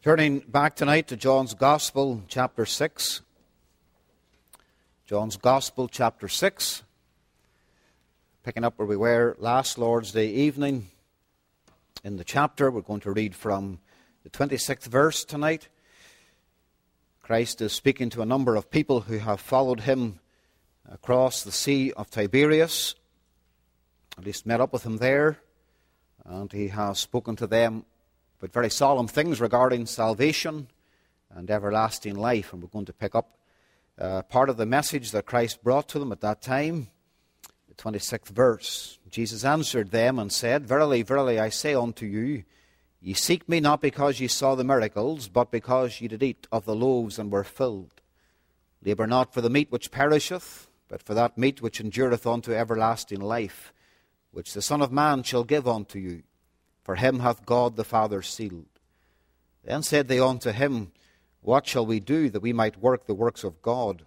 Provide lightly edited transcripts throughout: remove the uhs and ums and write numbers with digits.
Turning back tonight to John's Gospel, chapter 6. John's Gospel, chapter 6. Picking up where we were last Lord's Day evening. In the chapter, we're going to read from the 26th verse tonight. Christ is speaking to a number of people who have followed him across the Sea of Tiberias. At least met up with him there. And he has spoken to them but very solemn things regarding salvation and everlasting life. And we're going to pick up part of the message that Christ brought to them at that time. The 26th verse. Jesus answered them and said, Verily, verily, I say unto you, ye seek me not because ye saw the miracles, but because ye did eat of the loaves and were filled. Labour not for the meat which perisheth, but for that meat which endureth unto everlasting life, which the Son of Man shall give unto you. For him hath God the Father sealed. Then said they unto him, What shall we do that we might work the works of God?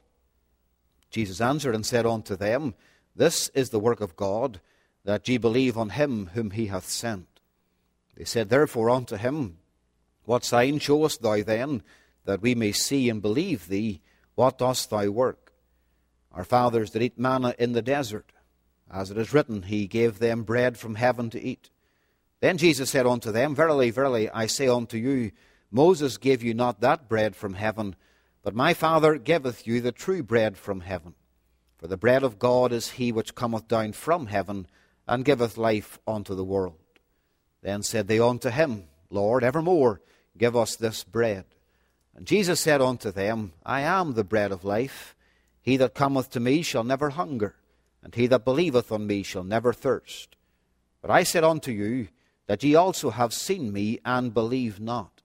Jesus answered and said unto them, This is the work of God, that ye believe on him whom he hath sent. They said therefore unto him, What sign showest thou then, that we may see and believe thee? What dost thou work? Our fathers did eat manna in the desert. As it is written, He gave them bread from heaven to eat. Then Jesus said unto them, Verily, verily, I say unto you, Moses gave you not that bread from heaven, but my Father giveth you the true bread from heaven. For the bread of God is he which cometh down from heaven, and giveth life unto the world. Then said they unto him, Lord, evermore give us this bread. And Jesus said unto them, I am the bread of life. He that cometh to me shall never hunger, and he that believeth on me shall never thirst. But I said unto you, that ye also have seen me, and believe not.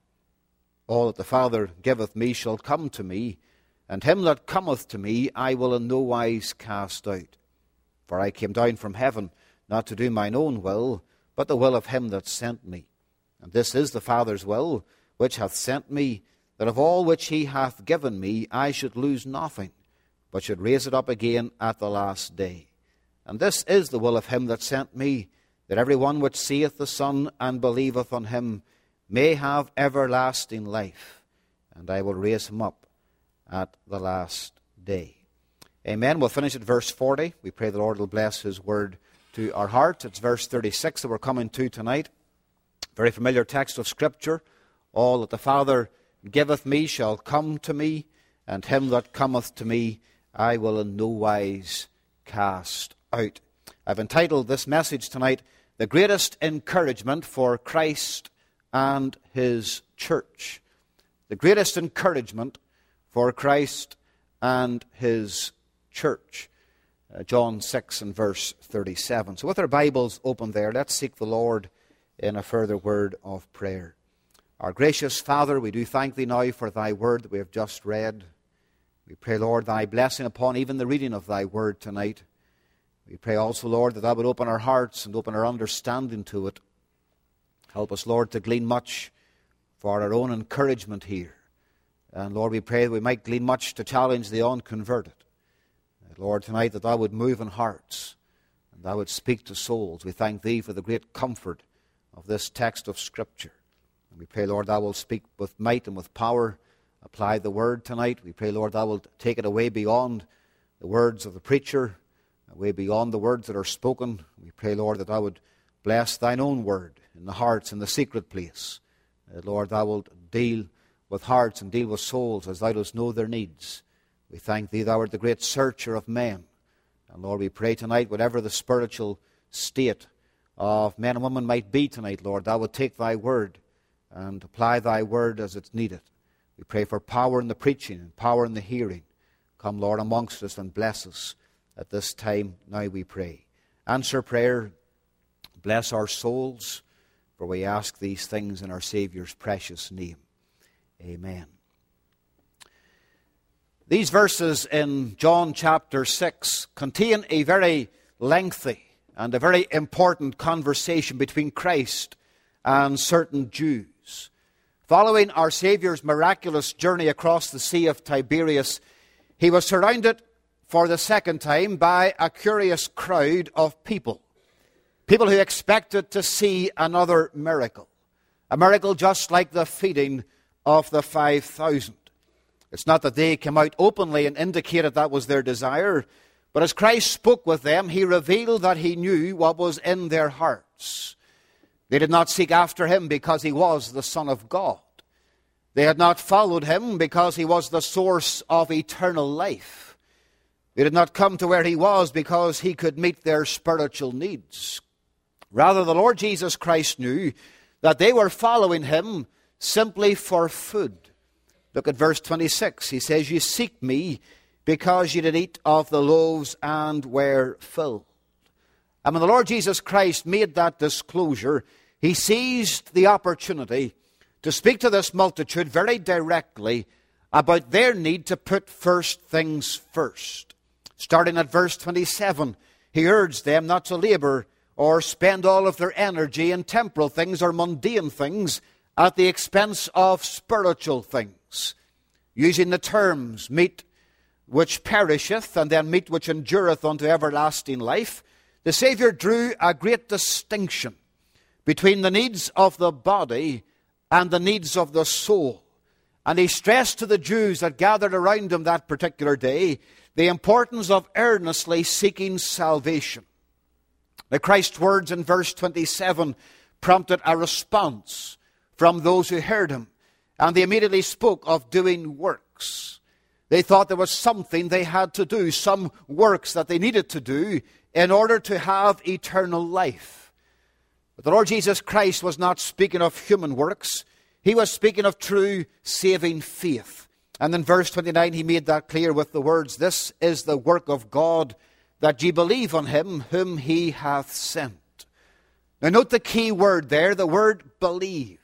All that the Father giveth me shall come to me, and him that cometh to me I will in no wise cast out. For I came down from heaven, not to do mine own will, but the will of him that sent me. And this is the Father's will, which hath sent me, that of all which he hath given me I should lose nothing, but should raise it up again at the last day. And this is the will of him that sent me, that every one which seeth the Son and believeth on him may have everlasting life, and I will raise him up at the last day. Amen. We'll finish at verse 40. We pray the Lord will bless his word to our hearts. It's verse 36 that we're coming to tonight. Very familiar text of Scripture. All that the Father giveth me shall come to me, and him that cometh to me I will in no wise cast out. I've entitled this message tonight, The Greatest Encouragement for Christ and His Church. The greatest encouragement for Christ and His Church. John 6 and verse 37. So with our Bibles open there, let's seek the Lord in a further word of prayer. Our gracious Father, we do thank Thee now for Thy word that we have just read. We pray, Lord, Thy blessing upon even the reading of Thy word tonight. We pray also, Lord, that Thou would open our hearts and open our understanding to it. Help us, Lord, to glean much for our own encouragement here. And, Lord, we pray that we might glean much to challenge the unconverted. Lord, tonight that Thou would move in hearts and Thou would speak to souls. We thank Thee for the great comfort of this text of Scripture. And we pray, Lord, Thou will speak with might and with power. Apply the word tonight. We pray, Lord, Thou will take it away beyond the words of the preacher, way beyond the words that are spoken. We pray, Lord, that Thou would bless Thine own word in the hearts, in the secret place. Lord, Thou wilt deal with hearts and deal with souls as Thou dost know their needs. We thank Thee, Thou art the great searcher of men. And Lord, we pray tonight, whatever the spiritual state of men and women might be tonight, Lord, Thou would take Thy word and apply Thy word as it's needed. We pray for power in the preaching and power in the hearing. Come, Lord, amongst us and bless us. At this time, now we pray. Answer prayer. Bless our souls, for we ask these things in our Saviour's precious name. Amen. These verses in John chapter 6 contain a very lengthy and a very important conversation between Christ and certain Jews. Following our Saviour's miraculous journey across the Sea of Tiberias, he was surrounded for the second time by a curious crowd of people. People who expected to see another miracle. A miracle just like the feeding of the 5,000. It's not that they came out openly and indicated that was their desire, but as Christ spoke with them, he revealed that he knew what was in their hearts. They did not seek after him because he was the Son of God. They had not followed him because he was the source of eternal life. They did not come to where he was because he could meet their spiritual needs. Rather, the Lord Jesus Christ knew that they were following him simply for food. Look at verse 26. He says, "You seek me because you did eat of the loaves and were filled." And when the Lord Jesus Christ made that disclosure, he seized the opportunity to speak to this multitude very directly about their need to put first things first. Starting at verse 27, he urged them not to labor or spend all of their energy in temporal things or mundane things at the expense of spiritual things. Using the terms meat which perisheth and then meat which endureth unto everlasting life, the Savior drew a great distinction between the needs of the body and the needs of the soul. And he stressed to the Jews that gathered around him that particular day the importance of earnestly seeking salvation. Now, Christ's words in verse 27 prompted a response from those who heard him, and they immediately spoke of doing works. They thought there was something they had to do, some works that they needed to do in order to have eternal life. But the Lord Jesus Christ was not speaking of human works. He was speaking of true saving faith. And in verse 29 he made that clear with the words, "This is the work of God, that ye believe on him whom he hath sent." Now note the key word there, the word believe.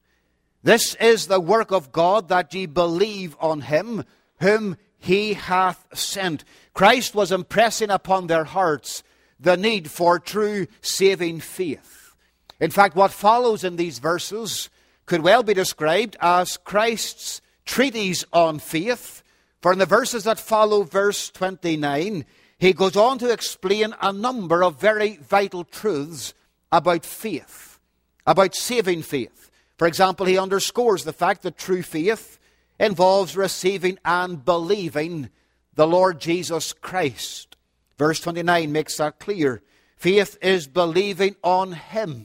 This is the work of God, that ye believe on him whom he hath sent. Christ was impressing upon their hearts the need for true saving faith. In fact, what follows in these verses could well be described as Christ's treatise on faith. For in the verses that follow verse 29, he goes on to explain a number of very vital truths about faith, about saving faith. For example, he underscores the fact that true faith involves receiving and believing the Lord Jesus Christ. Verse 29 makes that clear. Faith is believing on him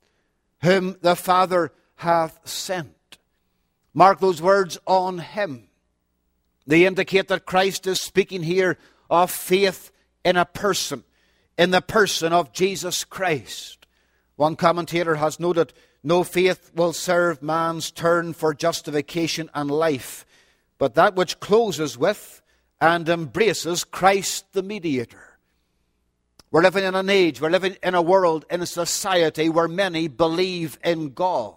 whom the Father hath sent. Mark those words, on him. They indicate that Christ is speaking here of faith in a person, in the person of Jesus Christ. One commentator has noted, no faith will serve man's turn for justification and life, but that which closes with and embraces Christ the mediator. We're living in an age, we're living in a world, in a society where many believe in God.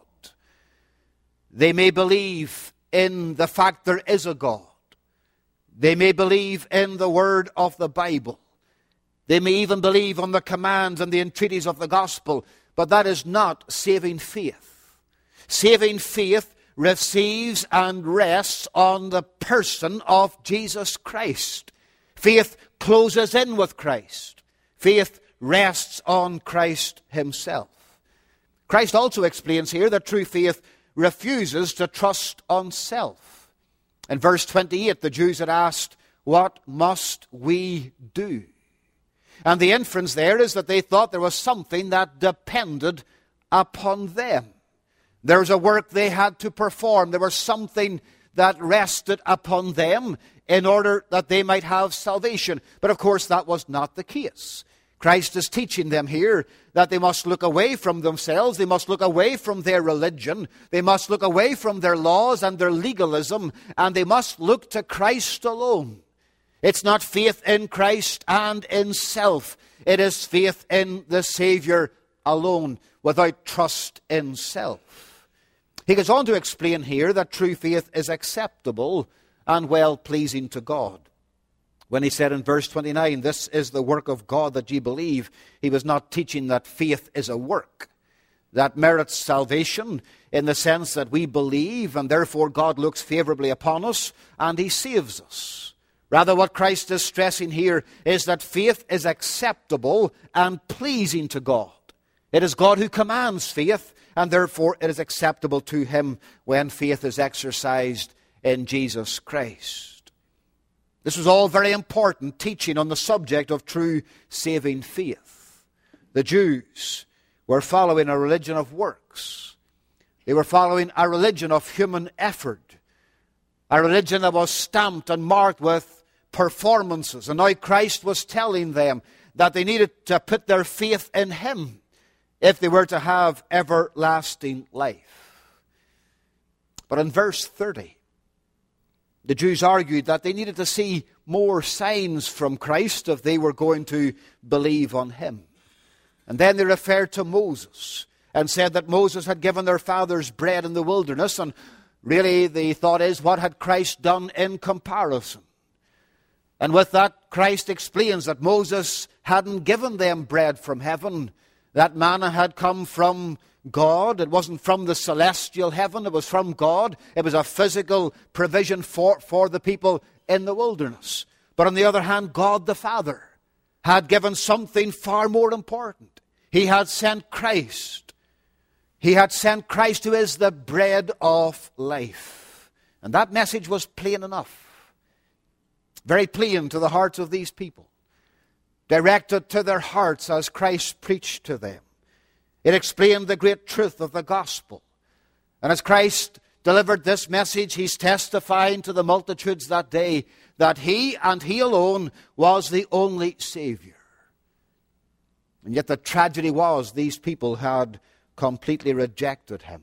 They may believe in the fact there is a God. They may believe in the word of the Bible. They may even believe on the commands and the entreaties of the gospel, but that is not saving faith. Saving faith receives and rests on the person of Jesus Christ. Faith closes in with Christ. Faith rests on Christ himself. Christ also explains here that true faith refuses to trust on self. In verse 28, the Jews had asked, "What must we do?" And the inference there is that they thought there was something that depended upon them. There was a work they had to perform. There was something that rested upon them in order that they might have salvation. But of course that was not the case. Christ is teaching them here that they must look away from themselves. They must look away from their religion. They must look away from their laws and their legalism. And they must look to Christ alone. It's not faith in Christ and in self. It is faith in the Savior alone, without trust in self. He goes on to explain here that true faith is acceptable and well-pleasing to God. When he said in verse 29, "This is the work of God, that ye believe," he was not teaching that faith is a work that merits salvation in the sense that we believe and therefore God looks favorably upon us and he saves us. Rather, what Christ is stressing here is that faith is acceptable and pleasing to God. It is God who commands faith, and therefore it is acceptable to him when faith is exercised in Jesus Christ. This was all very important teaching on the subject of true saving faith. The Jews were following a religion of works. They were following a religion of human effort, a religion that was stamped and marked with performances. And now Christ was telling them that they needed to put their faith in him if they were to have everlasting life. But in verse 30, the Jews argued that they needed to see more signs from Christ if they were going to believe on him. And then they referred to Moses and said that Moses had given their fathers bread in the wilderness. And really the thought is, what had Christ done in comparison? And with that, Christ explains that Moses hadn't given them bread from heaven. That manna had come from God. It wasn't from the celestial heaven. It was from God. It was a physical provision for the people in the wilderness. But on the other hand, God the Father had given something far more important. He had sent Christ. He had sent Christ, who is the bread of life. And that message was plain enough. Very plain to the hearts of these people. Directed to their hearts as Christ preached to them. It explained the great truth of the gospel. And as Christ delivered this message, he's testifying to the multitudes that day that he and he alone was the only Savior. And yet the tragedy was these people had completely rejected him.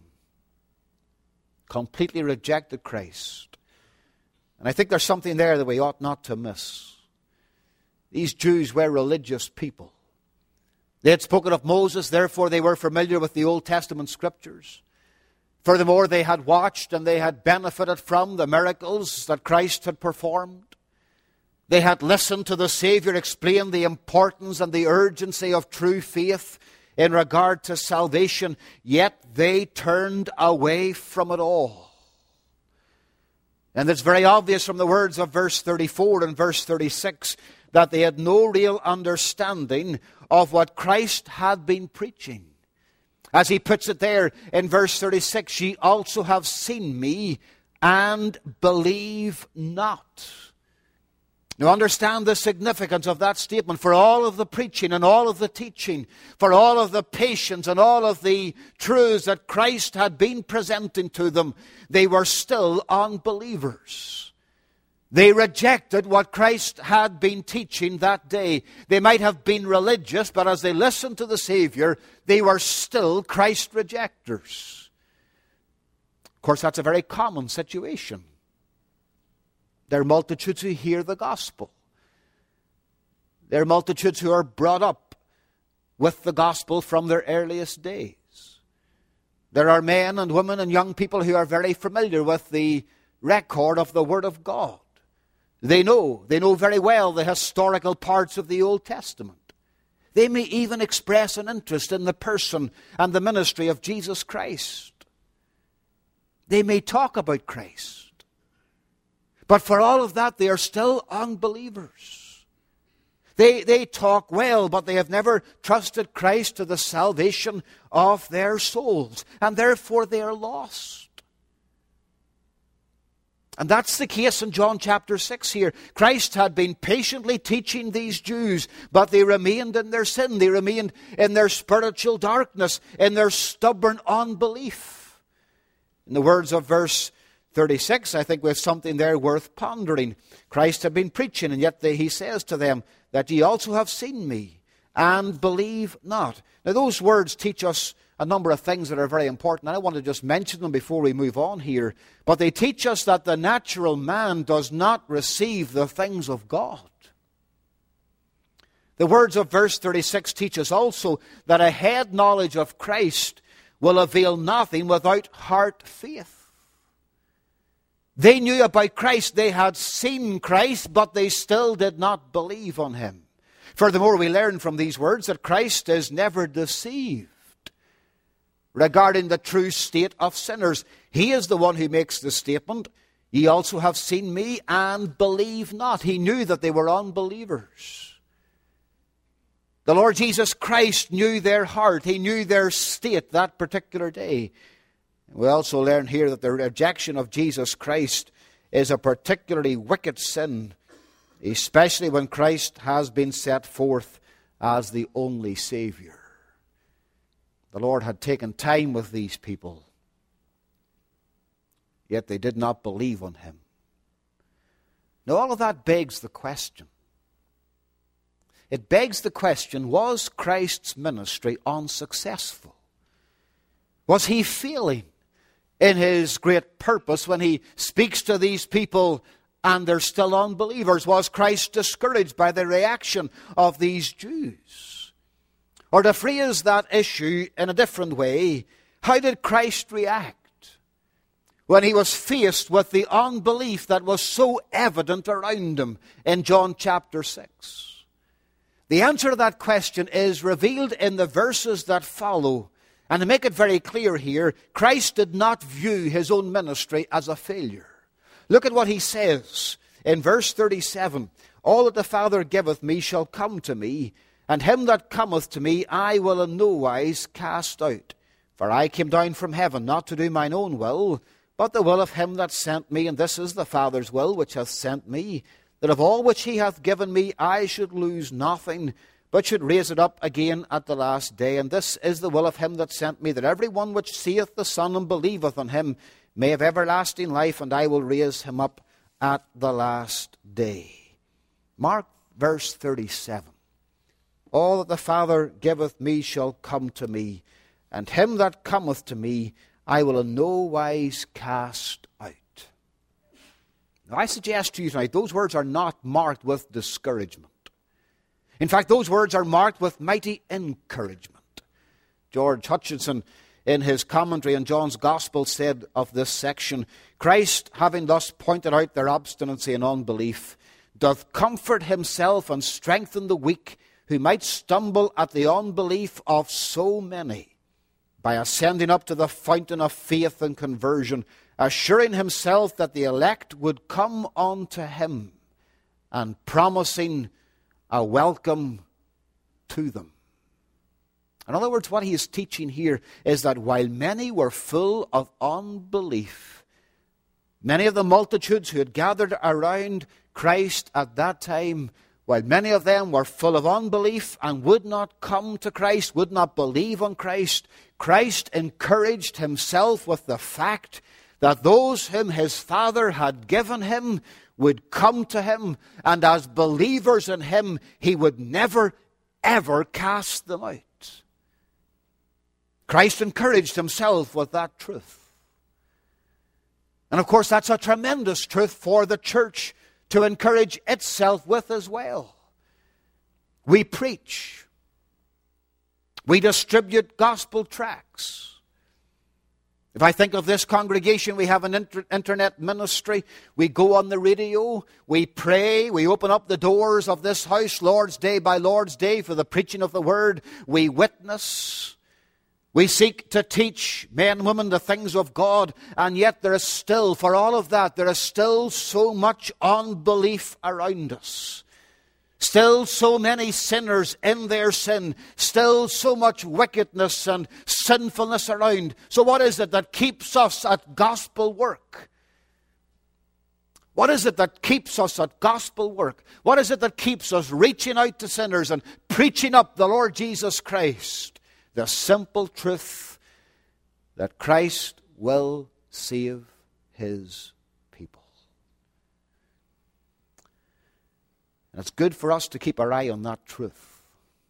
Completely rejected Christ. And I think there's something there that we ought not to miss. These Jews were religious people. They had spoken of Moses, therefore they were familiar with the Old Testament scriptures. Furthermore, they had watched and they had benefited from the miracles that Christ had performed. They had listened to the Savior explain the importance and the urgency of true faith in regard to salvation, yet they turned away from it all. And it's very obvious from the words of verse 34 and verse 36 that they had no real understanding of what Christ had been preaching. As he puts it there in verse 36, ye also have seen me and believe not. Now understand the significance of that statement. For all of the preaching and all of the teaching, for all of the patience and all of the truths that Christ had been presenting to them, they were still unbelievers. They rejected what Christ had been teaching that day. They might have been religious, but as they listened to the Savior, they were still Christ rejectors. Of course, that's a very common situation. There are multitudes who hear the gospel. There are multitudes who are brought up with the gospel from their earliest days. There are men and women and young people who are very familiar with the record of the Word of God. They know very well the historical parts of the Old Testament. They may even express an interest in the person and the ministry of Jesus Christ. They may talk about Christ. But for all of that, they are still unbelievers. They talk well, but they have never trusted Christ to the salvation of their souls. And therefore they are lost. And that's the case in John chapter 6 here. Christ had been patiently teaching these Jews, but they remained in their sin. They remained in their spiritual darkness, in their stubborn unbelief. In the words of verse 36, I think we have something there worth pondering. Christ had been preaching, and yet he says to them that ye also have seen me and believe not. Now those words teach us a number of things that are very important. I want to just mention them before we move on here. But they teach us that the natural man does not receive the things of God. The words of verse 36 teach us also that a head knowledge of Christ will avail nothing without heart faith. They knew about Christ. They had seen Christ, but they still did not believe on him. Furthermore, we learn from these words that Christ is never deceived regarding the true state of sinners. He is the one who makes the statement, ye also have seen me and believe not. He knew that they were unbelievers. The Lord Jesus Christ knew their heart. He knew their state that particular day. We also learn here that the rejection of Jesus Christ is a particularly wicked sin, especially when Christ has been set forth as the only Savior. The Lord had taken time with these people, yet they did not believe on him. Now all of that begs the question. It begs the question, was Christ's ministry unsuccessful? Was he failing in his great purpose when he speaks to these people and they're still unbelievers? Was Christ discouraged by the reaction of these Jews? Or to phrase that issue in a different way, how did Christ react when he was faced with the unbelief that was so evident around him in John chapter 6? The answer to that question is revealed in the verses that follow. And to make it very clear here, Christ did not view his own ministry as a failure. Look at what he says in verse 37. All that the Father giveth me shall come to me, and him that cometh to me I will in no wise cast out. For I came down from heaven not to do mine own will, but the will of him that sent me. And this is the Father's will which hath sent me, that of all which he hath given me I should lose nothing, but should raise it up again at the last day. And this is the will of him that sent me, that every one which seeth the Son and believeth on him may have everlasting life, and I will raise him up at the last day. Mark verse 37. All that the Father giveth me shall come to me, and him that cometh to me I will in no wise cast out. Now I suggest to you tonight, those words are not marked with discouragement. In fact, those words are marked with mighty encouragement. George Hutchinson, in his commentary on John's Gospel, said of this section, Christ, having thus pointed out their obstinacy and unbelief, doth comfort himself and strengthen the weak, who might stumble at the unbelief of so many, by ascending up to the fountain of faith and conversion, assuring himself that the elect would come unto him, and promising a welcome to them. In other words, what he is teaching here is that while many were full of unbelief, many of the multitudes who had gathered around Christ at that time, while many of them were full of unbelief and would not come to Christ, would not believe on Christ, Christ encouraged himself with the fact that those whom his Father had given him would come to him, and as believers in him, he would never, ever cast them out. Christ encouraged himself with that truth. And of course, that's a tremendous truth for the church to encourage itself with as well. We preach. We distribute gospel tracts. If I think of this congregation, we have an internet ministry. We go on the radio. We pray. We open up the doors of this house Lord's Day by Lord's Day for the preaching of the Word. We witness. We seek to teach men and women the things of God. And yet there is still, for all of that, there is still so much unbelief around us. Still so many sinners in their sin. Still so much wickedness and sinfulness around. So what is it that keeps us at gospel work? What is it that keeps us at gospel work? What is it that keeps us reaching out to sinners and preaching up the Lord Jesus Christ? The simple truth that Christ will save his people. And it's good for us to keep our eye on that truth.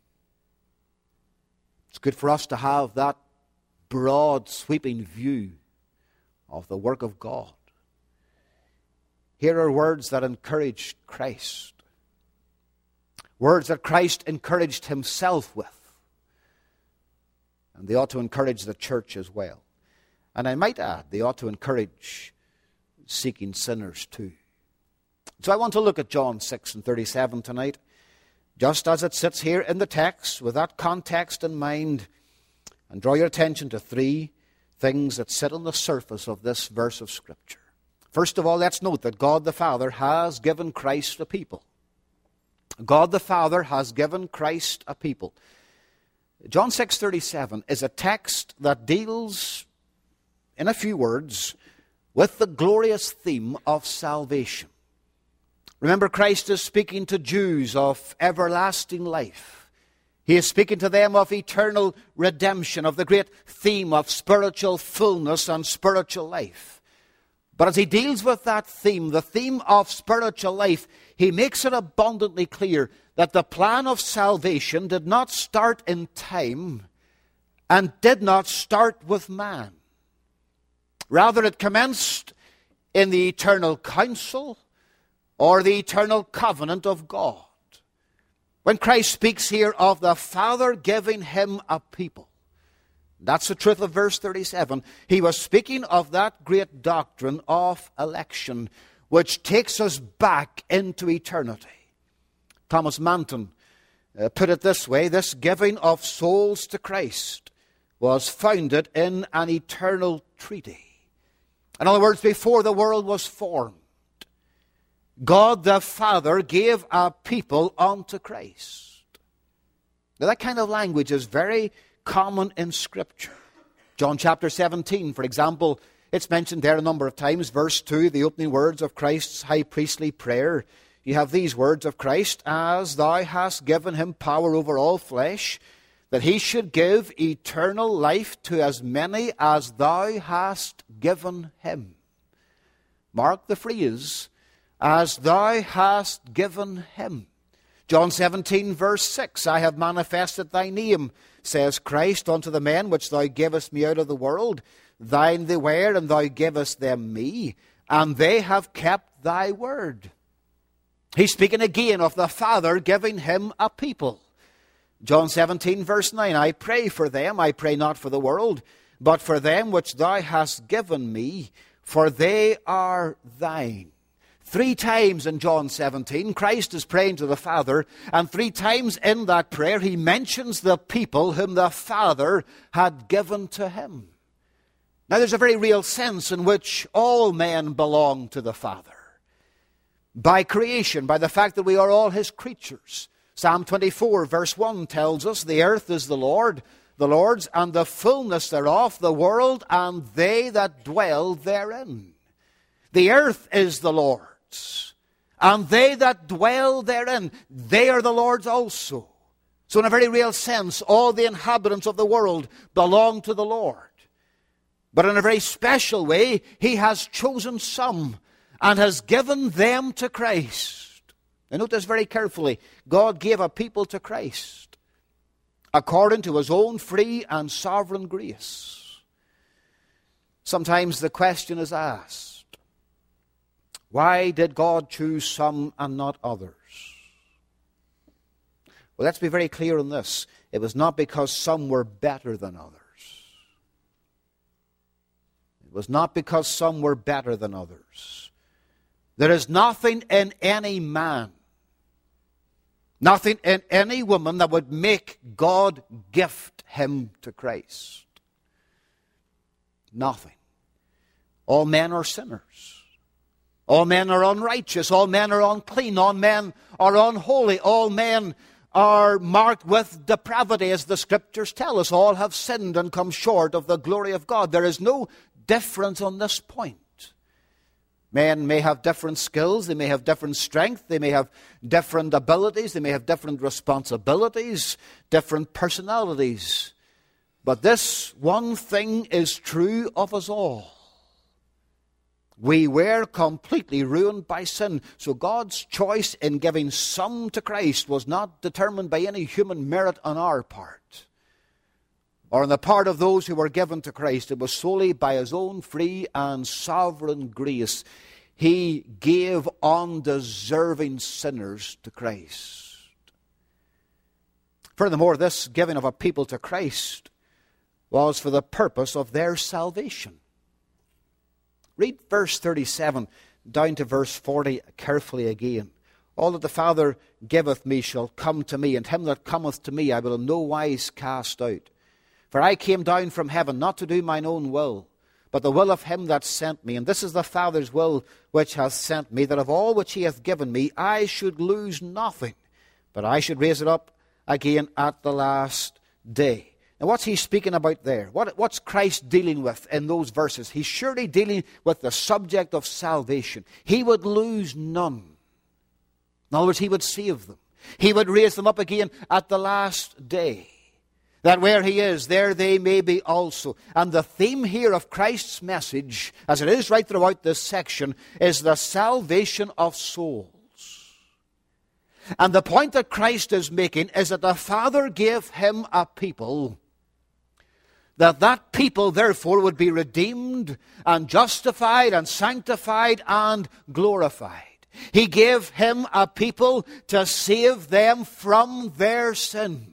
It's good for us to have that broad, sweeping view of the work of God. Here are words that encouraged Christ. Words that Christ encouraged himself with. And they ought to encourage the church as well. And I might add, they ought to encourage seeking sinners too. So I want to look at John 6 and 37 tonight, just as it sits here in the text, with that context in mind, and draw your attention to three things that sit on the surface of this verse of Scripture. First of all, let's note that God the Father has given Christ a people. God the Father has given Christ a people. John 6:37 is a text that deals, in a few words, with the glorious theme of salvation. Remember, Christ is speaking to Jews of everlasting life. He is speaking to them of eternal redemption, of the great theme of spiritual fullness and spiritual life. But as he deals with that theme, the theme of spiritual life, he makes it abundantly clear that the plan of salvation did not start in time and did not start with man. Rather, it commenced in the eternal counsel or the eternal covenant of God. When Christ speaks here of the Father giving him a people, that's the truth of verse 37. He was speaking of that great doctrine of election, which takes us back into eternity. Thomas Manton put it this way: this giving of souls to Christ was founded in an eternal treaty. In other words, before the world was formed, God the Father gave a people unto Christ. Now, that kind of language is very common in Scripture. John chapter 17, for example, it's mentioned there a number of times. Verse 2, the opening words of Christ's high priestly prayer. You have these words of Christ: as thou hast given him power over all flesh, that he should give eternal life to as many as thou hast given him. Mark the phrase, as thou hast given him. John 17, verse 6, I have manifested thy name, says Christ, unto the men which thou gavest me out of the world. Thine they were, and thou gavest them me, and they have kept thy word. He's speaking again of the Father giving him a people. John 17, verse 9, I pray for them, I pray not for the world, but for them which thou hast given me, for they are thine. 3 times in John 17, Christ is praying to the Father, and 3 times in that prayer he mentions the people whom the Father had given to him. Now, there's a very real sense in which all men belong to the Father. By creation, by the fact that we are all his creatures. Psalm 24, verse 1 tells us, the earth is the Lord's, and the fullness thereof, the world, and they that dwell therein. The earth is the Lord's, and they that dwell therein, they are the Lord's also. So in a very real sense, all the inhabitants of the world belong to the Lord. But in a very special way, he has chosen some and has given them to Christ. Now note this very carefully. God gave a people to Christ according to his own free and sovereign grace. Sometimes the question is asked, why did God choose some and not others? Well, let's be very clear on this. It was not because some were better than others. It was not because some were better than others. There is nothing in any man, nothing in any woman that would make God gift him to Christ. Nothing. All men are sinners. All men are unrighteous. All men are unclean. All men are unholy. All men are marked with depravity, as the Scriptures tell us. All have sinned and come short of the glory of God. There is no difference on this point. Men may have different skills, they may have different strength, they may have different abilities, they may have different responsibilities, different personalities. But this one thing is true of us all. We were completely ruined by sin. So God's choice in giving some to Christ was not determined by any human merit on our part, or on the part of those who were given to Christ. It was solely by his own free and sovereign grace. He gave undeserving sinners to Christ. Furthermore, this giving of a people to Christ was for the purpose of their salvation. Read verse 37 down to verse 40 carefully again. All that the Father giveth me shall come to me, and him that cometh to me I will in no wise cast out. For I came down from heaven not to do mine own will, but the will of him that sent me. And this is the Father's will which hath sent me, that of all which he hath given me I should lose nothing, but I should raise it up again at the last day. Now what's he speaking about there? What's Christ dealing with in those verses? He's surely dealing with the subject of salvation. He would lose none. In other words, he would save them. He would raise them up again at the last day. That where he is, there they may be also. And the theme here of Christ's message, as it is right throughout this section, is the salvation of souls. And the point that Christ is making is that the Father gave him a people, that people therefore would be redeemed and justified and sanctified and glorified. He gave him a people to save them from their sins.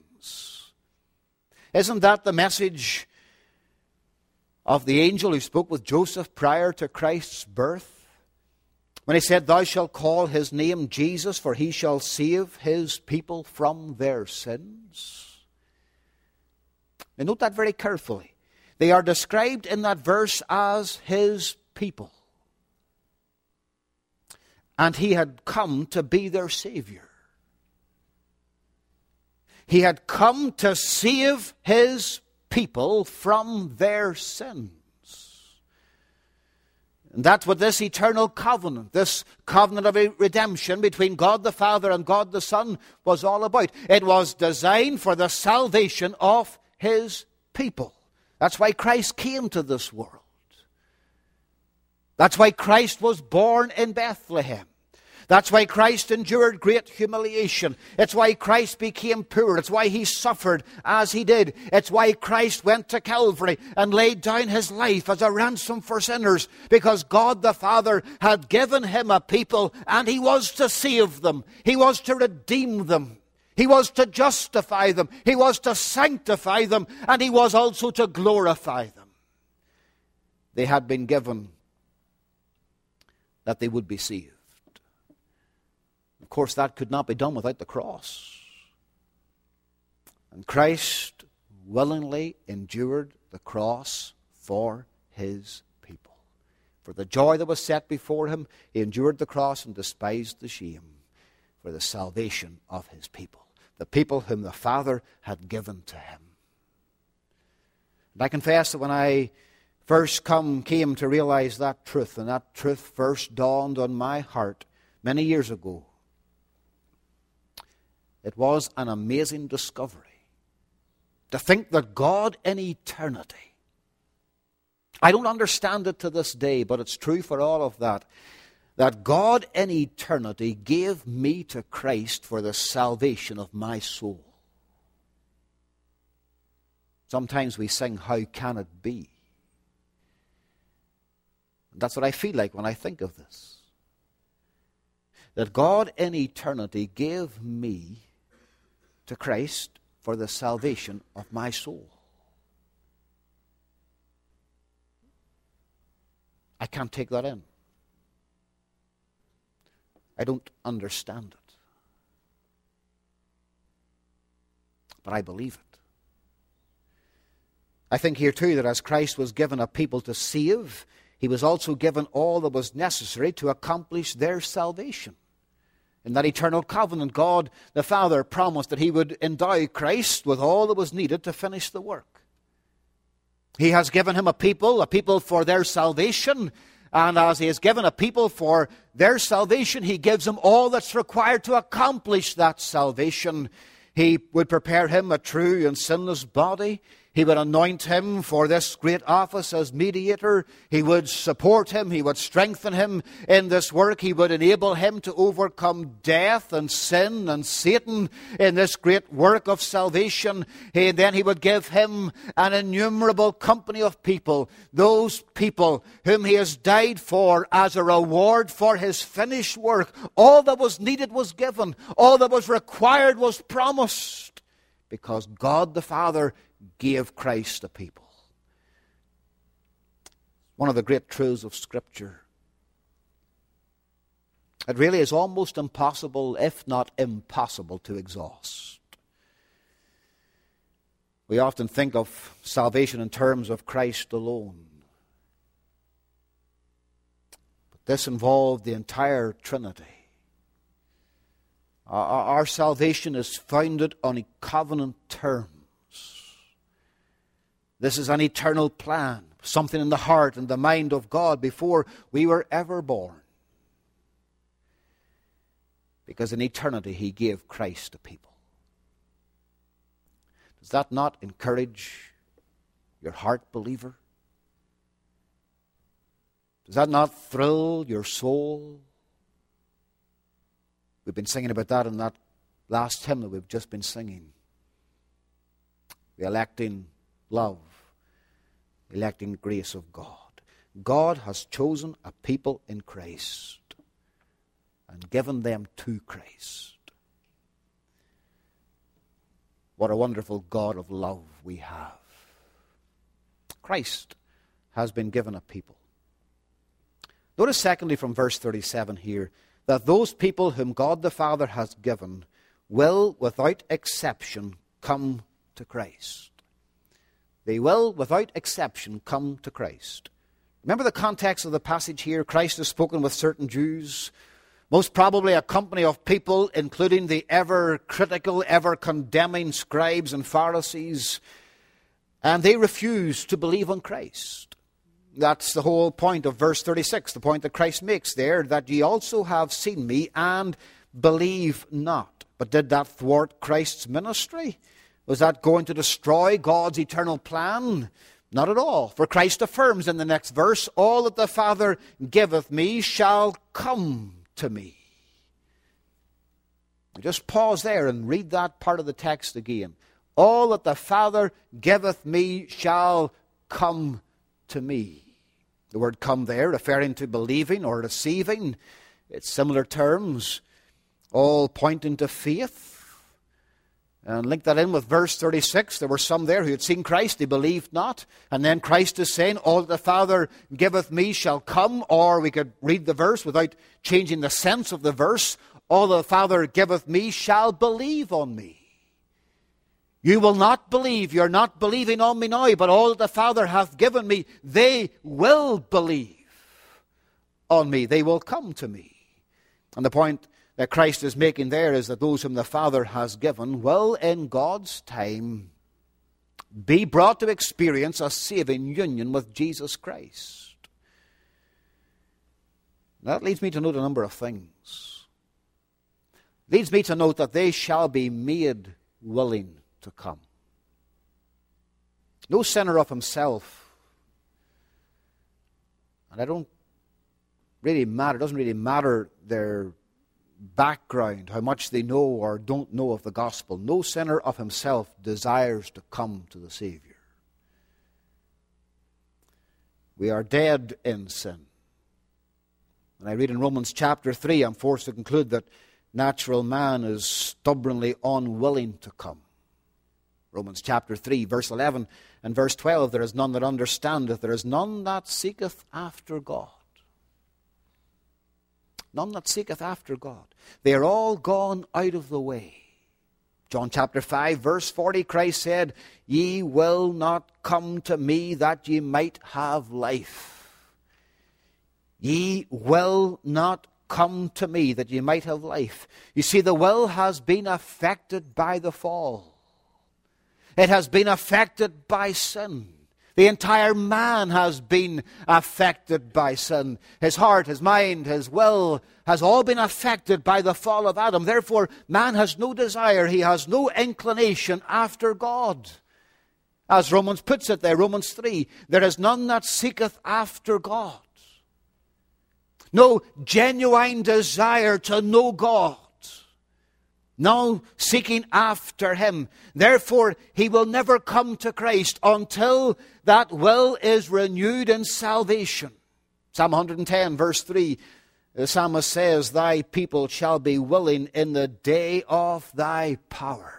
Isn't that the message of the angel who spoke with Joseph prior to Christ's birth? When he said, "Thou shalt call his name Jesus, for he shall save his people from their sins." And note that very carefully. They are described in that verse as his people. And he had come to be their Savior. He had come to save his people from their sins. And that's what this eternal covenant, this covenant of redemption between God the Father and God the Son was all about. It was designed for the salvation of his people. That's why Christ came to this world. That's why Christ was born in Bethlehem. That's why Christ endured great humiliation. It's why Christ became poor. It's why he suffered as he did. It's why Christ went to Calvary and laid down his life as a ransom for sinners. Because God the Father had given him a people, and he was to save them. He was to redeem them. He was to justify them. He was to sanctify them. And he was also to glorify them. They had been given that they would be saved. Of course, that could not be done without the cross. And Christ willingly endured the cross for his people. For the joy that was set before him, he endured the cross and despised the shame for the salvation of his people, the people whom the Father had given to him. And I confess that when I first came to realize that truth, and that truth first dawned on my heart many years ago, it was an amazing discovery. To think that God in eternity, I don't understand it to this day, but it's true for all of that God in eternity gave me to Christ for the salvation of my soul. Sometimes we sing, "How can it be?" That's what I feel like when I think of this. That God in eternity gave me to Christ for the salvation of my soul. I can't take that in. I don't understand it. But I believe it. I think here too that as Christ was given a people to save, he was also given all that was necessary to accomplish their salvation. In that eternal covenant, God the Father promised that he would endow Christ with all that was needed to finish the work. He has given him a people for their salvation. And as he has given a people for their salvation, he gives them all that's required to accomplish that salvation. He would prepare him a true and sinless body. He would anoint him for this great office as mediator. He would support him. He would strengthen him in this work. He would enable him to overcome death and sin and Satan in this great work of salvation. Then he would give him an innumerable company of people, those people whom he has died for as a reward for his finished work. All that was needed was given. All that was required was promised, because God the Father gave Christ a people. One of the great truths of Scripture. It really is almost impossible, if not impossible, to exhaust. We often think of salvation in terms of Christ alone. But this involved the entire Trinity. Our salvation is founded on a covenant terms. This is an eternal plan, something in the heart and the mind of God before we were ever born. Because in eternity He gave Christ to people. Does that not encourage your heart, believer? Does that not thrill your soul? We've been singing about that in that last hymn that we've just been singing. The electing love, electing grace of God. God has chosen a people in Christ and given them to Christ. What a wonderful God of love we have. Christ has been given a people. Notice secondly from verse 37 here, that those people whom God the Father has given will, without exception, come to Christ. They will, without exception, come to Christ. Remember the context of the passage here? Christ has spoken with certain Jews, most probably a company of people, including the ever critical, ever condemning scribes and Pharisees, and they refused to believe on Christ. That's the whole point of verse 36, the point that Christ makes there, that ye also have seen me and believe not. But did that thwart Christ's ministry? Was that going to destroy God's eternal plan? Not at all. For Christ affirms in the next verse, all that the Father giveth me shall come to me. Just pause there and read that part of the text again. All that the Father giveth me shall come to me. The word come there referring to believing or receiving. It's similar terms, all pointing to faith. And link that in with verse 36. There were some there who had seen Christ, they believed not. And then Christ is saying, all that the Father giveth me shall come. Or we could read the verse without changing the sense of the verse. All that the Father giveth me shall believe on me. You will not believe. You're not believing on me now, but all that the Father hath given me, they will believe on me. They will come to me. And the point that Christ is making there is that those whom the Father has given will, in God's time, be brought to experience a saving union with Jesus Christ. That leads me to note a number of things. Leads me to note that they shall be made willing to come. No sinner of himself, and it doesn't really matter their background, how much they know or don't know of the gospel. No sinner of himself desires to come to the Savior. We are dead in sin. When I read in Romans chapter 3, I'm forced to conclude that natural man is stubbornly unwilling to come. Romans chapter 3, verse 11 and verse 12, there is none that understandeth, there is none that seeketh after God. None that seeketh after God. They are all gone out of the way. John chapter 5, verse 40, Christ said, ye will not come to me that ye might have life. Ye will not come to me that ye might have life. You see, the will has been affected by the fall. It has been affected by sin. The entire man has been affected by sin. His heart, his mind, his will has all been affected by the fall of Adam. Therefore, man has no desire, he has no inclination after God. As Romans puts it there, Romans 3, there is none that seeketh after God. No genuine desire to know God. No seeking after Him. Therefore, he will never come to Christ until that will is renewed in salvation. Psalm 110, verse 3, the psalmist says, thy people shall be willing in the day of thy power.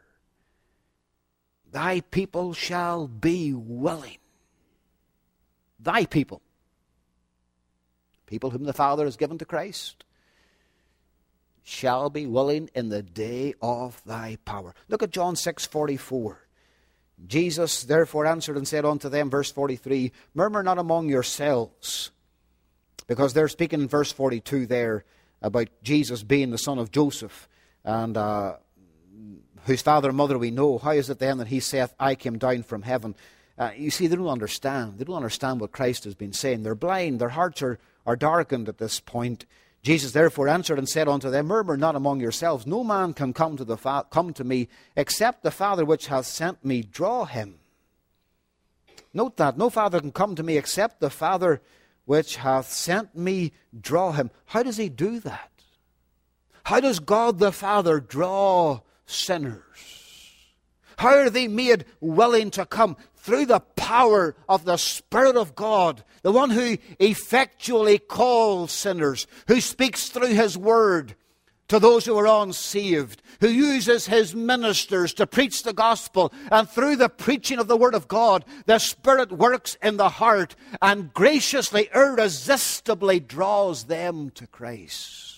Thy people shall be willing. Thy people. People whom the Father has given to Christ shall be willing in the day of thy power. Look at John 6:44. Jesus therefore answered and said unto them, verse 43, murmur not among yourselves. Because they're speaking in verse 42 there about Jesus being the son of Joseph. and whose father and mother we know, how is it then that he saith, I came down from heaven? You see, they don't understand. They don't understand what Christ has been saying. They're blind. Their hearts are darkened at this point. Jesus therefore answered and said unto them, Murmur not among yourselves. No man can come to me, except the Father which hath sent me draw him. Note that. No father can come to me, except the Father which hath sent me draw him. How does he do that? How does God the Father draw sinners? How are they made willing to come? Through the power of the Spirit of God, the one who effectually calls sinners, who speaks through His Word to those who are unsaved, who uses His ministers to preach the gospel, and through the preaching of the Word of God, the Spirit works in the heart and graciously, irresistibly draws them to Christ.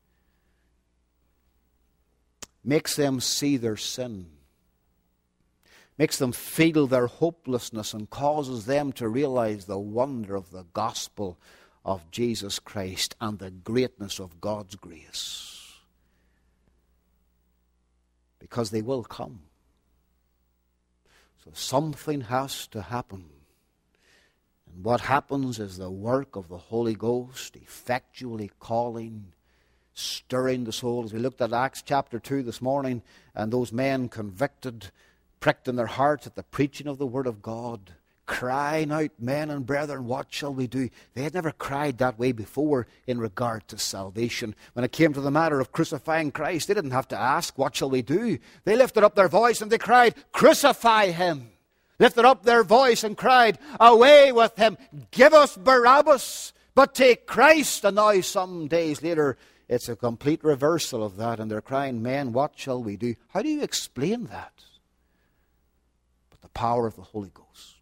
Makes them see their sin. Makes them feel their hopelessness and causes them to realize the wonder of the gospel of Jesus Christ and the greatness of God's grace. Because they will come. So something has to happen. And what happens is the work of the Holy Ghost effectually calling, stirring the soul. As we looked at Acts chapter 2 this morning, and those men convicted, pricked in their hearts at the preaching of the Word of God, crying out, men and brethren, what shall we do? They had never cried that way before in regard to salvation. When it came to the matter of crucifying Christ, they didn't have to ask, what shall we do? They lifted up their voice and they cried, crucify Him. Lifted up their voice and cried, away with Him. Give us Barabbas, but take Christ. And now some days later, it's a complete reversal of that. And they're crying, men, what shall we do? How do you explain that? But the power of the Holy Ghost.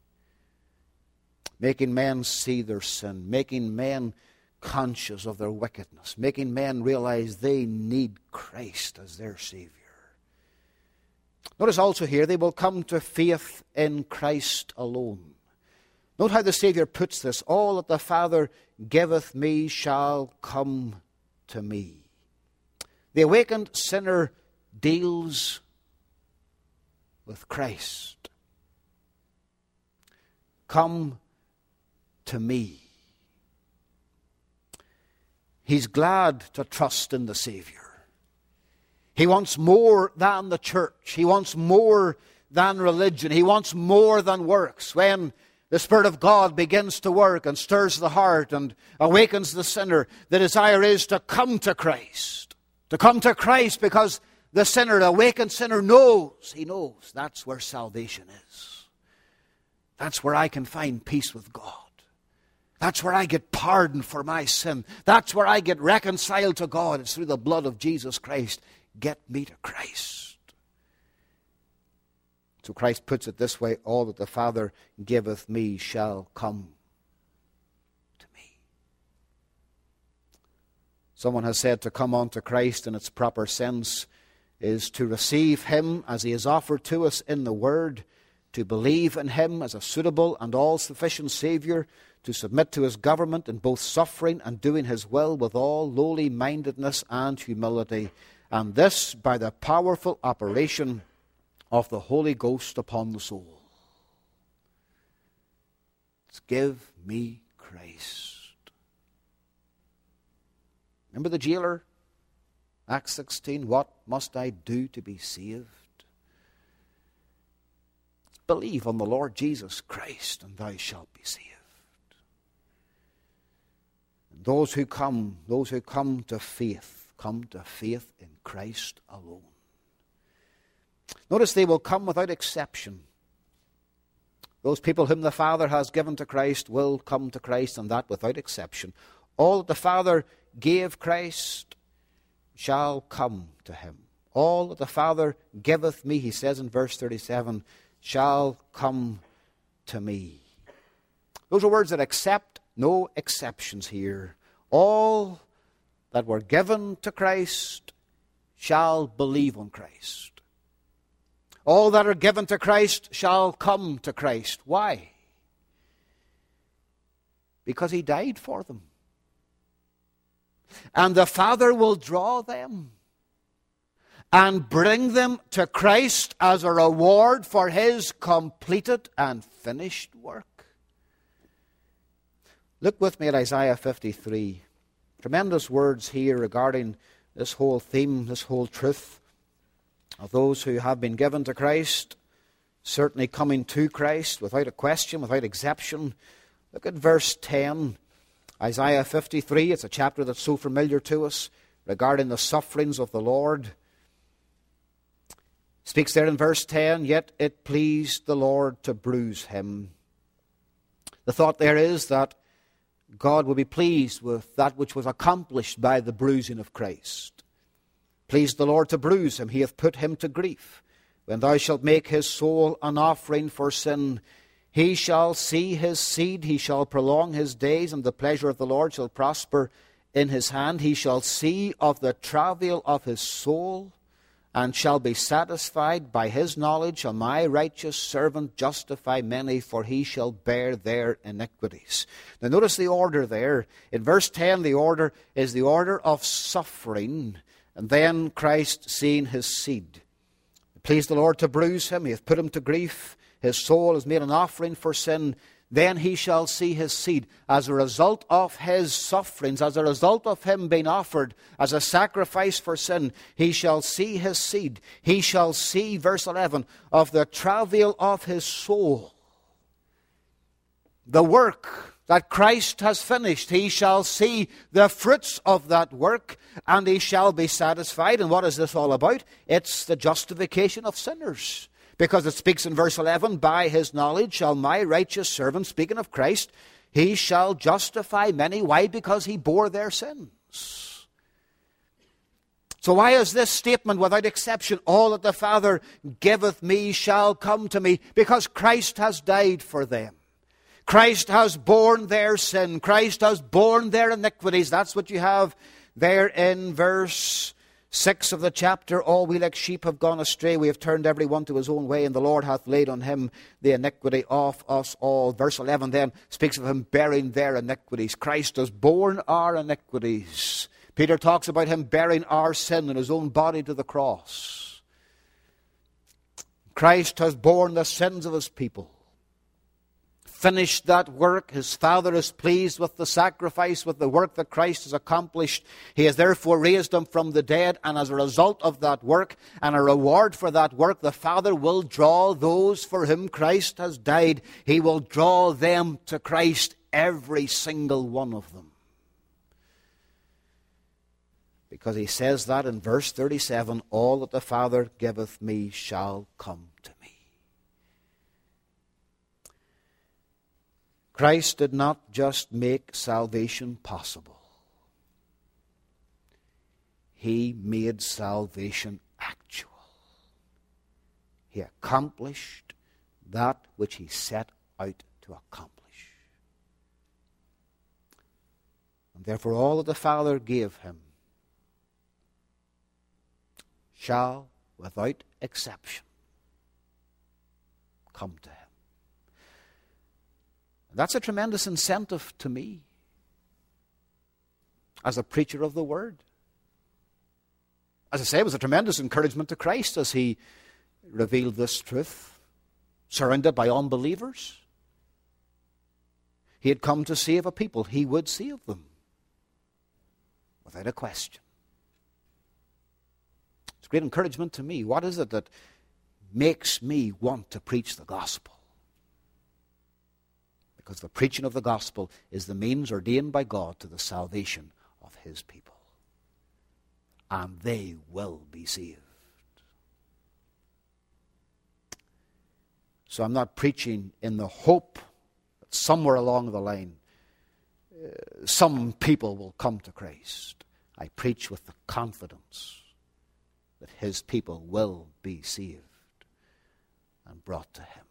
Making men see their sin. Making men conscious of their wickedness. Making men realize they need Christ as their Savior. Notice also here, they will come to faith in Christ alone. Note how the Savior puts this. All that the Father giveth me shall come to me. The awakened sinner deals with Christ. Come to me. He's glad to trust in the Savior. He wants more than the church. He wants more than religion. He wants more than works. When the Spirit of God begins to work and stirs the heart and awakens the sinner, the desire is to come to Christ. To come to Christ because the sinner, the awakened sinner knows. He knows that's where salvation is. That's where I can find peace with God. That's where I get pardon for my sin. That's where I get reconciled to God. It's through the blood of Jesus Christ. Get me to Christ. So Christ puts it this way, all that the Father giveth me shall come to me. Someone has said to come unto Christ in its proper sense is to receive Him as He is offered to us in the Word, to believe in Him as a suitable and all-sufficient Savior, to submit to His government in both suffering and doing His will with all lowly mindedness and humility, and this by the powerful operation of the Holy Ghost upon the soul. Give me Christ. Remember the jailer? Acts 16, what must I do to be saved? Believe on the Lord Jesus Christ, and thou shalt be saved. And those who come to faith, come to faith in Christ alone. Notice they will come without exception. Those people whom the Father has given to Christ will come to Christ, and that without exception. All that the Father gave Christ shall come to Him. All that the Father giveth me, He says in verse 37, shall come to me. Those are words that accept, no exceptions here. All that were given to Christ shall believe on Christ. All that are given to Christ shall come to Christ. Why? Because He died for them. And the Father will draw them. and bring them to Christ as a reward for his completed and finished work. Look with me at Isaiah 53. Tremendous words here regarding this whole theme, this whole truth of those who have been given to Christ, certainly coming to Christ without a question, without exception. Look at verse 10. Isaiah 53, it's a chapter that's so familiar to us regarding the sufferings of the Lord. Speaks there in verse 10, yet it pleased the Lord to bruise him. The thought there is that God will be pleased with that which was accomplished by the bruising of Christ. Pleased the Lord to bruise him, he hath put him to grief. When thou shalt make his soul an offering for sin, he shall see his seed, he shall prolong his days, and the pleasure of the Lord shall prosper in his hand. He shall see of the travail of his soul, and shall be satisfied. By his knowledge shall my righteous servant justify many, for he shall bear their iniquities. Now notice the order there. In verse 10, the order is the order of suffering, and then Christ seeing his seed. It pleased the Lord to bruise him, he hath put him to grief. His soul is made an offering for sin. Then he shall see his seed. As a result of his sufferings, as a result of him being offered as a sacrifice for sin, he shall see his seed. He shall see, verse 11, of the travail of his soul. The work that Christ has finished, he shall see the fruits of that work, and he shall be satisfied. And what is this all about? It's the justification of sinners. Because it speaks in verse 11, by his knowledge shall my righteous servant, speaking of Christ, he shall justify many. Why? Because he bore their sins. So why is this statement without exception, all that the Father giveth me shall come to me? Because Christ has died for them. Christ has borne their sin. Christ has borne their iniquities. That's what you have there in verse 6 of the chapter. All we like sheep have gone astray. We have turned every one to his own way, and the Lord hath laid on him the iniquity of us all. Verse 11 then speaks of him bearing their iniquities. Christ has borne our iniquities. Peter talks about him bearing our sin in his own body to the cross. Christ has borne the sins of his people. Finished that work. His Father is pleased with the sacrifice, with the work that Christ has accomplished. He has therefore raised him from the dead, and as a result of that work and a reward for that work, the Father will draw those for whom Christ has died. He will draw them to Christ, every single one of them. Because he says that in verse 37, all that the Father giveth me shall come to me. Christ did not just make salvation possible. He made salvation actual. He accomplished that which he set out to accomplish. And therefore all that the Father gave him shall, without exception, come to him. That's a tremendous incentive to me as a preacher of the Word. As I say, it was a tremendous encouragement to Christ as he revealed this truth, surrounded by unbelievers. He had come to save a people. He would save them, without a question. It's a great encouragement to me. What is it that makes me want to preach the gospel? Because the preaching of the gospel is the means ordained by God to the salvation of his people. And they will be saved. So I'm not preaching in the hope that somewhere along the line some people will come to Christ. I preach with the confidence that his people will be saved and brought to him.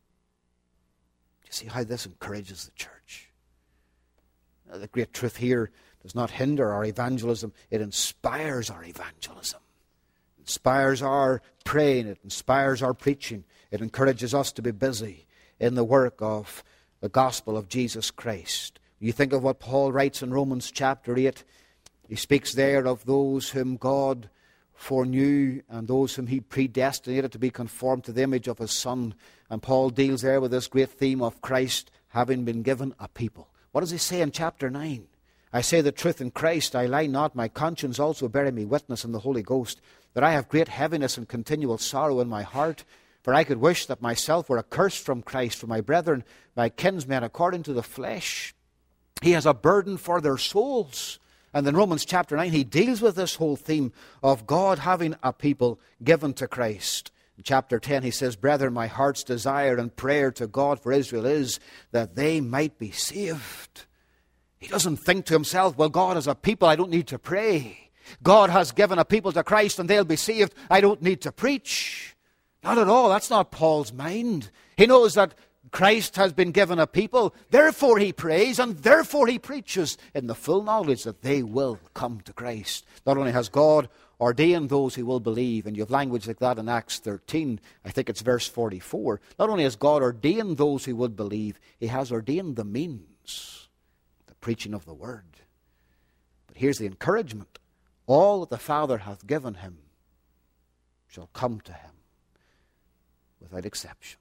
See how this encourages the church. The great truth here does not hinder our evangelism. It inspires our evangelism. It inspires our praying. It inspires our preaching. It encourages us to be busy in the work of the gospel of Jesus Christ. You think of what Paul writes in Romans chapter 8. He speaks there of those whom God foreknew, and those whom he predestinated to be conformed to the image of his Son. And Paul deals there with this great theme of Christ having been given a people. What does he say in chapter 9? I say the truth in Christ, I lie not, my conscience also bearing me witness in the Holy Ghost, that I have great heaviness and continual sorrow in my heart. For I could wish that myself were accursed from Christ, for my brethren, my kinsmen, according to the flesh. He has a burden for their souls. And in Romans chapter 9, he deals with this whole theme of God having a people given to Christ. In chapter 10, he says, Brethren, my heart's desire and prayer to God for Israel is that they might be saved. He doesn't think to himself, well, God has a people, I don't need to pray. God has given a people to Christ and they'll be saved, I don't need to preach. Not at all. That's not Paul's mind. He knows that Christ has been given a people, therefore he prays and therefore he preaches in the full knowledge that they will come to Christ. Not only has God ordained those who will believe, and you have language like that in Acts 13, I think it's verse 44. Not only has God ordained those who would believe, he has ordained the means, the preaching of the word. But here's the encouragement. All that the Father hath given him shall come to him without exception.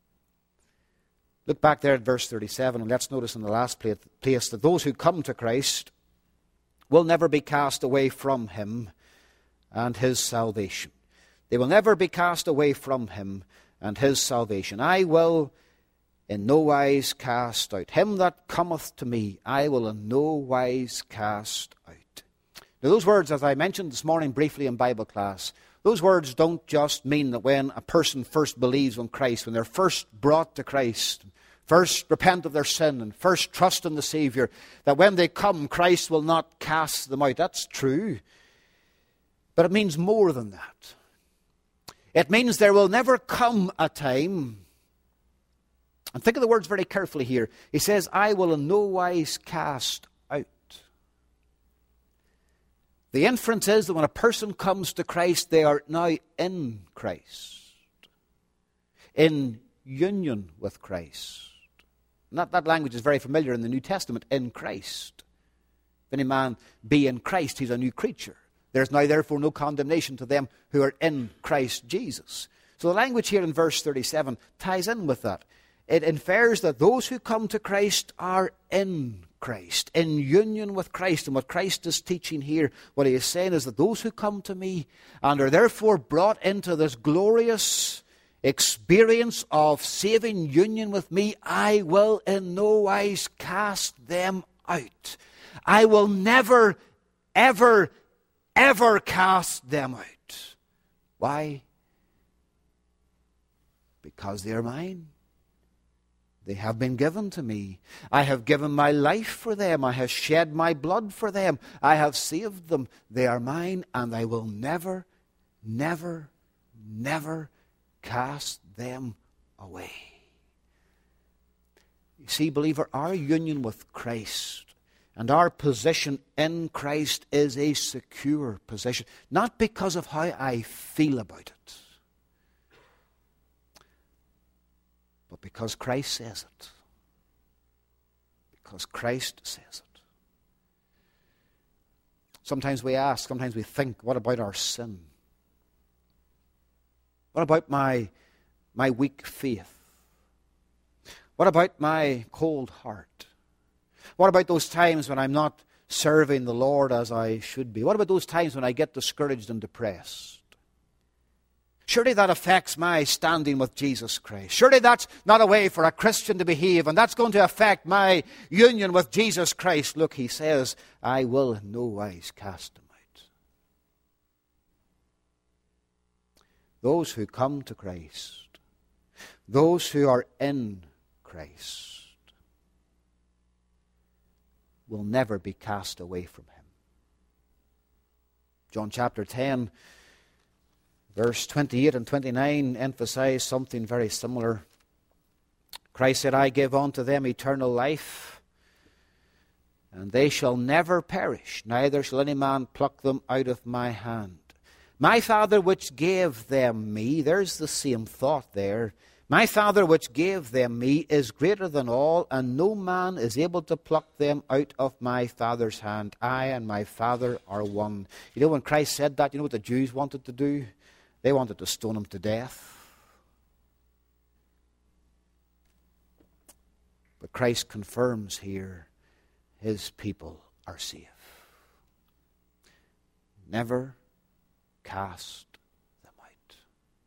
Look back there at verse 37, and let's notice in the last place that those who come to Christ will never be cast away from him and his salvation. They will never be cast away from him and his salvation. I will in no wise cast out. Him that cometh to me, I will in no wise cast out. Now those words, as I mentioned this morning briefly in Bible class, those words don't just mean that when a person first believes in Christ, when they're first brought to Christ, first repent of their sin and first trust in the Savior, that when they come, Christ will not cast them out. That's true. But it means more than that. It means there will never come a time, and think of the words very carefully here. He says, I will in no wise cast out. The inference is that when a person comes to Christ, they are now in Christ, in union with Christ. And that language is very familiar in the New Testament, in Christ. If any man be in Christ, he's a new creature. There is now therefore no condemnation to them who are in Christ Jesus. So the language here in verse 37 ties in with that. It infers that those who come to Christ are in Christ, in union with Christ. And what Christ is teaching here, what he is saying is that those who come to me and are therefore brought into this glorious experience of saving union with me, I will in no wise cast them out. I will never, ever, ever cast them out. Why? Because they are mine. They have been given to me. I have given my life for them. I have shed my blood for them. I have saved them. They are mine, and I will never, never, never cast them away. You see, believer, our union with Christ and our position in Christ is a secure position. Not because of how I feel about it, but because Christ says it. Because Christ says it. Sometimes we ask, sometimes we think, what about our sin? What about my weak faith? What about my cold heart? What about those times when I'm not serving the Lord as I should be? What about those times when I get discouraged and depressed? Surely that affects my standing with Jesus Christ. Surely that's not a way for a Christian to behave, and that's going to affect my union with Jesus Christ. Look, he says, I will in no wise cast them out. Those who come to Christ, those who are in Christ, will never be cast away from him. John chapter 10, verse 28 and 29 emphasize something very similar. Christ said, I give unto them eternal life, and they shall never perish, neither shall any man pluck them out of my hand. My Father which gave them me, there's the same thought there. My Father which gave them me is greater than all, and no man is able to pluck them out of my Father's hand. I and my Father are one. You know, when Christ said that, you know what the Jews wanted to do? They wanted to stone him to death. But Christ confirms here, his people are safe. Never cast them out.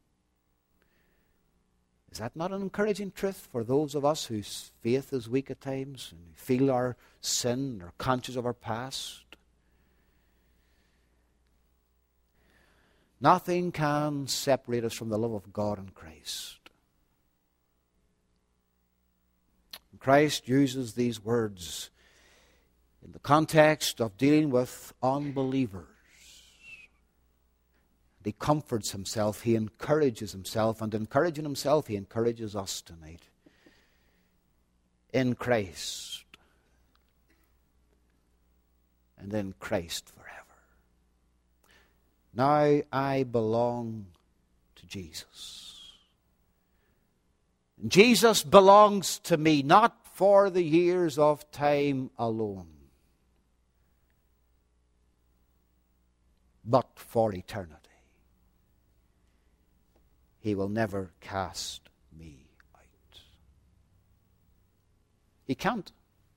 Is that not an encouraging truth for those of us whose faith is weak at times and feel our sin or conscious of our past? Nothing can separate us from the love of God in Christ. Christ uses these words in the context of dealing with unbelievers. He comforts himself, he encourages himself, and encouraging himself, he encourages us tonight. In Christ, and in Christ forever. Now I belong to Jesus. Jesus belongs to me, not for the years of time alone, but for eternity. He will never cast me out. He can't,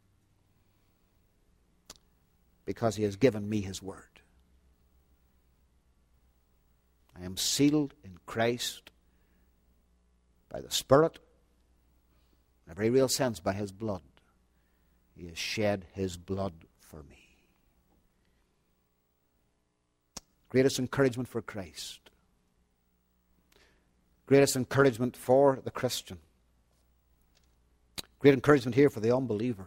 because he has given me his word. I am sealed in Christ by the Spirit, in a very real sense, by his blood. He has shed his blood for me. Greatest encouragement for Christ. Greatest encouragement for the Christian. Great encouragement here for the unbeliever.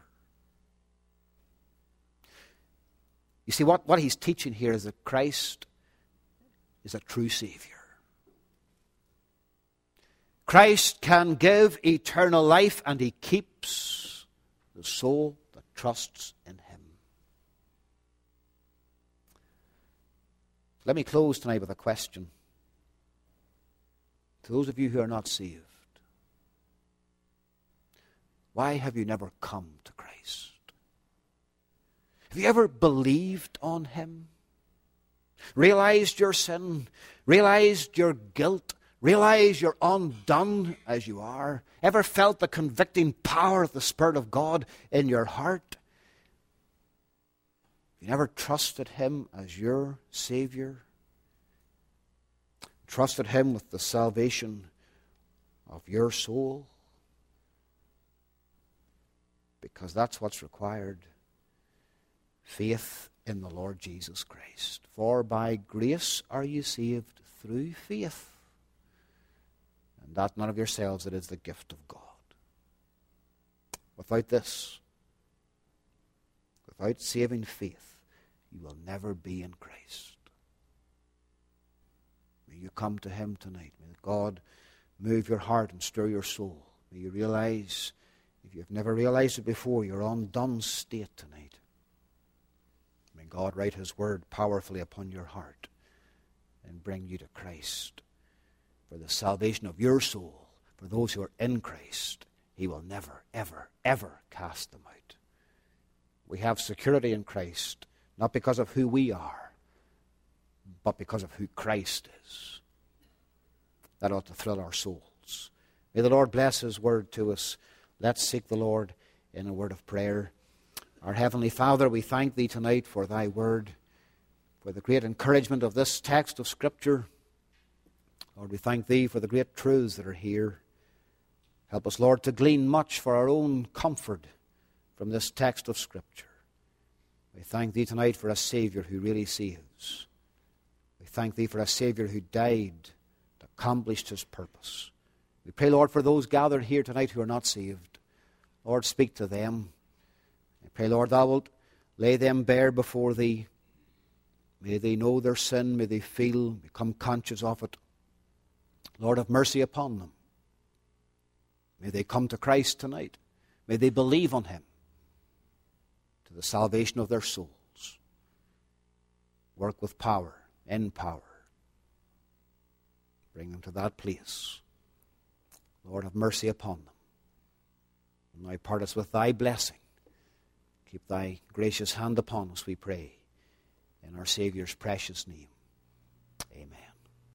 You see, what he's teaching here is that Christ is a true Savior. Christ can give eternal life, and he keeps the soul that trusts in him. Let me close tonight with a question. To those of you who are not saved, why have you never come to Christ? Have you ever believed on him? Realized your sin? Realized your guilt? Realize you're undone as you are? Ever felt the convicting power of the Spirit of God in your heart? You never trusted him as your Savior? Trusted him with the salvation of your soul? Because that's what's required. Faith in the Lord Jesus Christ. For by grace are you saved through faith. And that not of yourselves, it is the gift of God. Without this, without saving faith, you will never be in Christ. May you come to him tonight. May God move your heart and stir your soul. May you realize, if you've never realized it before, your undone state tonight. May God write his word powerfully upon your heart and bring you to Christ. For the salvation of your soul, for those who are in Christ, he will never, ever, ever cast them out. We have security in Christ, not because of who we are, but because of who Christ is. That ought to thrill our souls. May the Lord bless his word to us. Let's seek the Lord in a word of prayer. Our Heavenly Father, we thank thee tonight for thy word, for the great encouragement of this text of Scripture. Lord, we thank thee for the great truths that are here. Help us, Lord, to glean much for our own comfort from this text of Scripture. We thank thee tonight for a Savior who really saves. We thank thee for a Savior who died to accomplish his purpose. We pray, Lord, for those gathered here tonight who are not saved. Lord, speak to them. I pray, Lord, thou wilt lay them bare before thee. May they know their sin. May they feel, become conscious of it. Lord, have mercy upon them. May they come to Christ tonight. May they believe on him to the salvation of their souls. Work with power, in power. Bring them to that place. Lord, Lord, have mercy upon them. And now part us with thy blessing. Keep thy gracious hand upon us, we pray, in our Saviour's precious name.